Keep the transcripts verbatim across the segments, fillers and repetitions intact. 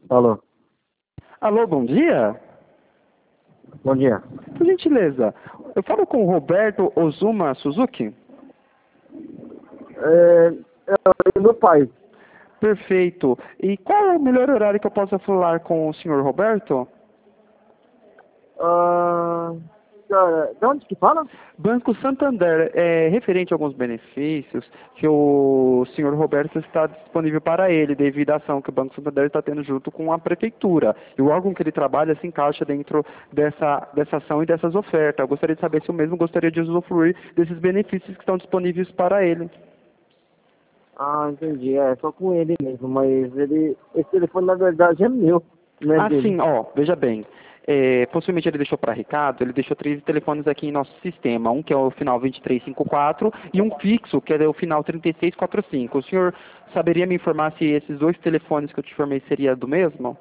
Alô, Alô, bom dia. bom dia. Por gentileza, eu falo com o Roberto Ozuma Suzuki? É, é meu pai. Perfeito. E qual é o melhor horário que eu possa falar com o senhor Roberto? Ah, cara, de onde que fala? Banco Santander, é referente a alguns benefícios que o senhor Roberto está disponível para ele, devido à ação que o Banco Santander está tendo junto com a prefeitura. E o órgão que ele trabalha se encaixa dentro dessa, dessa ação e dessas ofertas. Eu gostaria de saber se o mesmo gostaria de usufruir desses benefícios que estão disponíveis para ele. Ah, entendi. É só com ele mesmo, mas ele, esse telefone na verdade é meu, não é Ah, dele. sim, ó, veja bem. É, possivelmente ele deixou para Ricardo, ele deixou três telefones aqui em nosso sistema. Um que é o final vinte e três cinquenta e quatro e um fixo, que é o final trinta e seis quarenta e cinco. O senhor saberia me informar se esses dois telefones que eu te informei seria do mesmo?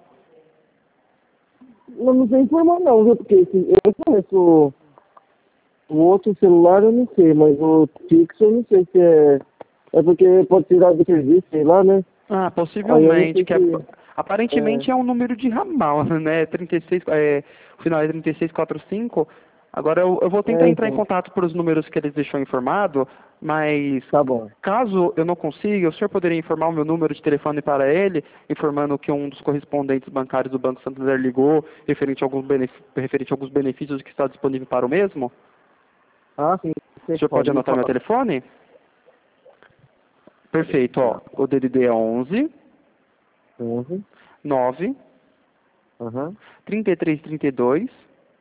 Eu não sei informar não, viu? Porque esse, eu conheço o outro celular, eu não sei, mas o fixo eu não sei se é. É porque pode tirar do serviço, sei lá, né? Ah, Aí eu não possivelmente, sei que é, se. É, aparentemente é um número de ramal, né? trinta e seis, é, o final é trinta e seis quarenta e cinco. Agora eu, eu vou tentar é, entrar em então. contato por os números que eles deixou informado, mas Tá bom. caso eu não consiga, o senhor poderia informar o meu número de telefone para ele, informando que um dos correspondentes bancários do Banco Santander ligou, referente a alguns, benef referente a alguns benefícios que está disponível para o mesmo? Ah, sim, O você senhor pode pode me anotar meu falar. telefone? Perfeito, ó. O D D D é onze, onze, nove, aham, trinta e três trinta e dois.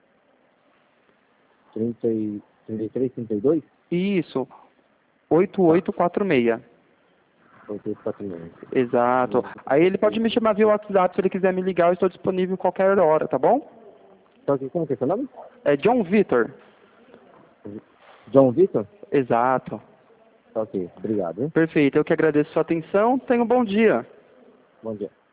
trinta e trinta e três, trinta e dois? Isso, oito Tá, oito quatro seis. oito oito quatro nove. Exato. Aí ele pode me chamar via WhatsApp se ele quiser me ligar, eu estou disponível qualquer hora, tá bom? Só que como que é seu nome? É John Vitor. John Vitor? Exato. Tá, ok, obrigado, hein? Perfeito. Eu que agradeço a sua atenção. Tenha um bom dia. Bom dia.